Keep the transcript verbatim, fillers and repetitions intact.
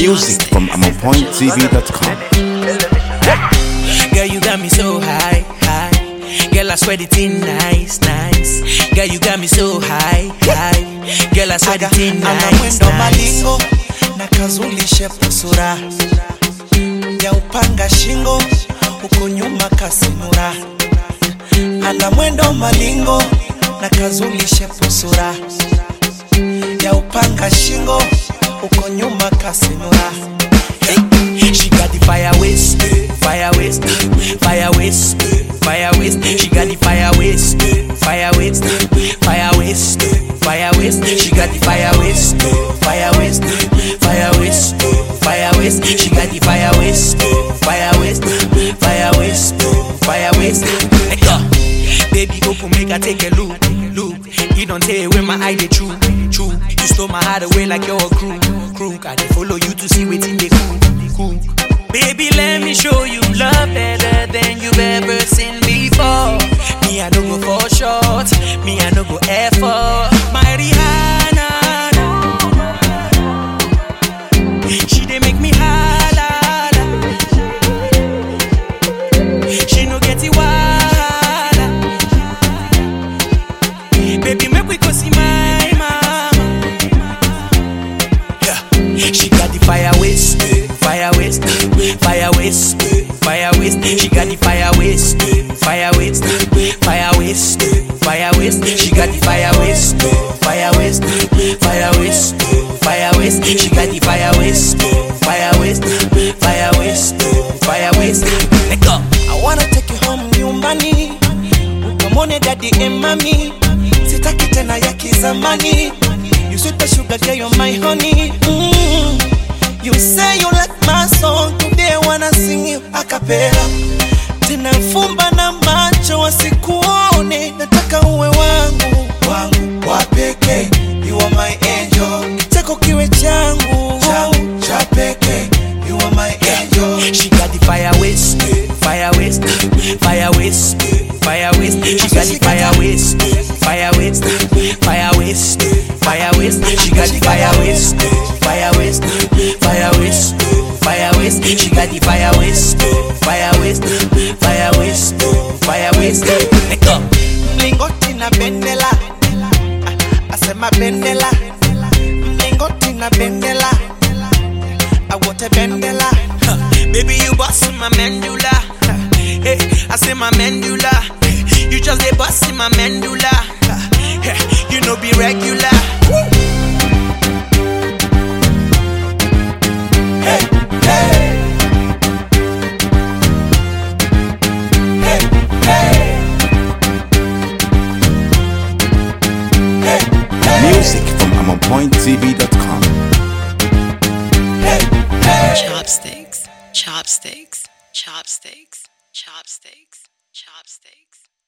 Music from I'm on point T V dot com. Girl, you got me so high, high. Girl, I swear it's in nice, nice. Girl, you got me so high, high. Girl, I swear it's in nice, nice. Malingo na kazulishe pusura ya upanga shingo uko nyuma kasinura. Ana mwendo malingo na kazulishe pusura ya upanga shingo uko nyuma kasinura. Hey, she got the fire waist, fire waist, fire waist, fire waist. She got the fire waist, fire waist, fire waist, fire waist. She got the fire waist, fire waist, fire waist, fire waist. She got the fire waist, fire waist, fire waist, fire waist. Let go, baby, open make I take a look, look. You don't say where my eye they true, true. You stole my heart away like you're a crew, crew. I dey follow you to see what's in the cool, cool. Baby, let me show you love better than you've ever seen before. Me, I don't go for short. Me, I don't go effort. My Rihanna, she dey make me holla. She no get it wahala. Baby, make we go see my mama. Yeah, she got the fire waist, fire waist, fire waist, fire waist. She got the fire waist, fire waist, fire waist, fire waist. She got the fire waist, fire waist, fire waist, fire waist. She got the fire waist, fire waist, fire waist, fire waist. Let go. I wanna take you home nyumbani, ukamone daddy and mommy. Sitaki tena ya kizamani. You sweet the sugar girl, you're my honey. Mm. You say you like my song, today I wanna sing you a cappella. Tena fumba na macho wasikuone, nataka uwe wangu, wangu wa pekee. You are my angel, chako kiwe changu, changu cha pekee. You are my angel. She got the fire waist, fire waist, fire waist, fire waist. She got the fire waist, fire waist, fire waist, fire waist. She got the fire waist, fire waist, fire waist, fire waist. She got the fire waist, fire waist, fire waist, fire waist. Let go. Mlingoti na bendela, asema bendela. Mlingoti na bendela, awote bendela. Baby, you bustin' my medulla. Hey, I say my medulla. You just dey bustin' my medulla. Hey, you know be regular. Hey, hey. Hey, hey. Hey, hey. Music from I'm on point T V dot com. Hey, hey. Chopsticks, chopsticks, chopsticks, chopsticks, chopsticks.